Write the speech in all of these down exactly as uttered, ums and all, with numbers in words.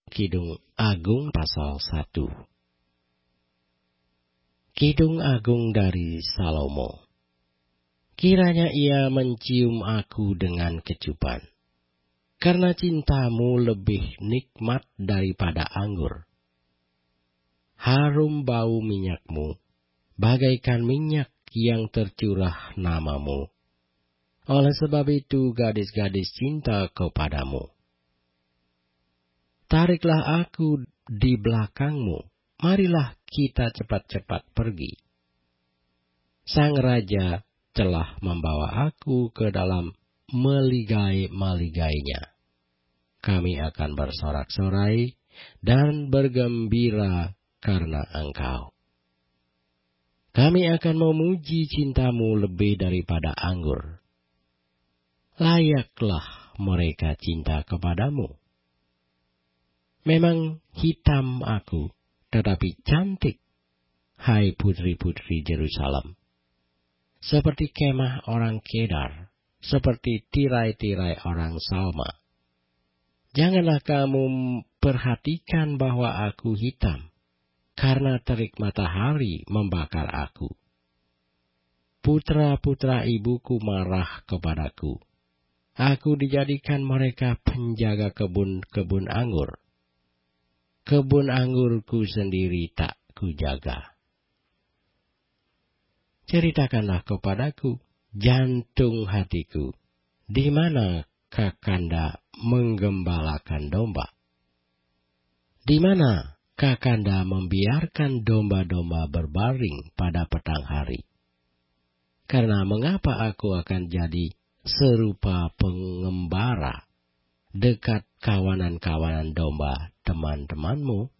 Kidung Agung pasal satu. Kidung Agung dari Salomo. Kiranya ia mencium aku dengan kecupan, karena cintamu lebih nikmat daripada anggur. Harum bau minyakmu, bagaikan minyak yang tercurah namamu. Oleh sebab itu gadis-gadis cinta kepadamu. Tariklah aku di belakangmu, marilah kita cepat-cepat pergi. Sang Raja telah membawa aku ke dalam meligai-maligainya. Kami akan bersorak-sorai dan bergembira karena Engkau. Kami akan memuji cintamu lebih daripada anggur. Layaklah mereka cinta kepadamu. Memang hitam aku, tetapi cantik, hai putri-putri Yerusalem. Seperti kemah orang Kedar, seperti tirai-tirai orang Salma. Janganlah kamu perhatikan bahwa aku hitam, karena terik matahari membakar aku. Putra-putra ibuku marah kepadaku. Aku dijadikan mereka penjaga kebun-kebun anggur. Kebun anggurku sendiri tak kujaga. Ceritakanlah kepadaku, jantung hatiku, di mana Kakanda menggembalakan domba? Di mana Kakanda membiarkan domba-domba berbaring pada petang hari? Karena mengapa aku akan jadi serupa pengembara dekat kawanan-kawanan domba teman-temanmu?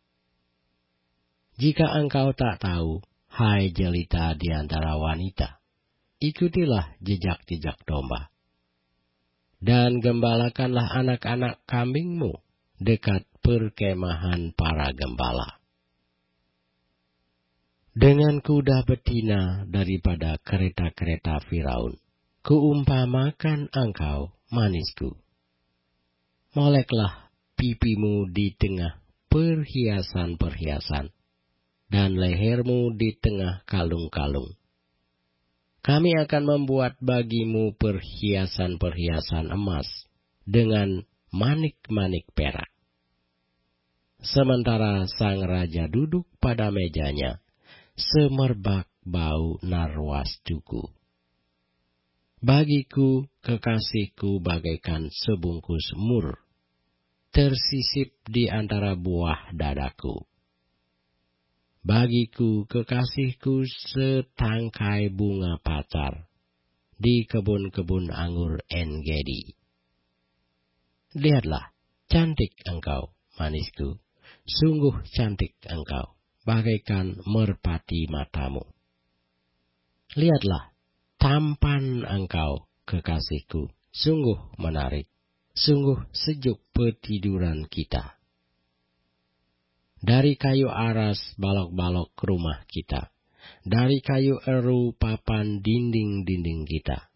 Jika engkau tak tahu, hai jelita di antara wanita, ikutilah jejak-jejak domba. Dan gembalakanlah anak-anak kambingmu dekat perkemahan para gembala. Dengan kuda betina daripada kereta-kereta Firaun, kuumpamakan engkau, manisku. Moleklah pipimu di tengah perhiasan-perhiasan, dan lehermu di tengah kalung-kalung. Kami akan membuat bagimu perhiasan-perhiasan emas dengan manik-manik perak. Sementara sang raja duduk pada mejanya, semerbak bau narwas cuku. Bagiku kekasihku bagaikan sebungkus mur, tersisip di antara buah dadaku. Bagiku kekasihku setangkai bunga pacar di kebun-kebun anggur En-Gedi. Lihatlah, cantik engkau, manisku, sungguh cantik engkau, bagaikan merpati matamu. Lihatlah, tampan engkau, kekasihku, sungguh menarik, sungguh sejuk petiduran kita. Dari kayu aras balok-balok rumah kita, dari kayu eru papan dinding-dinding kita.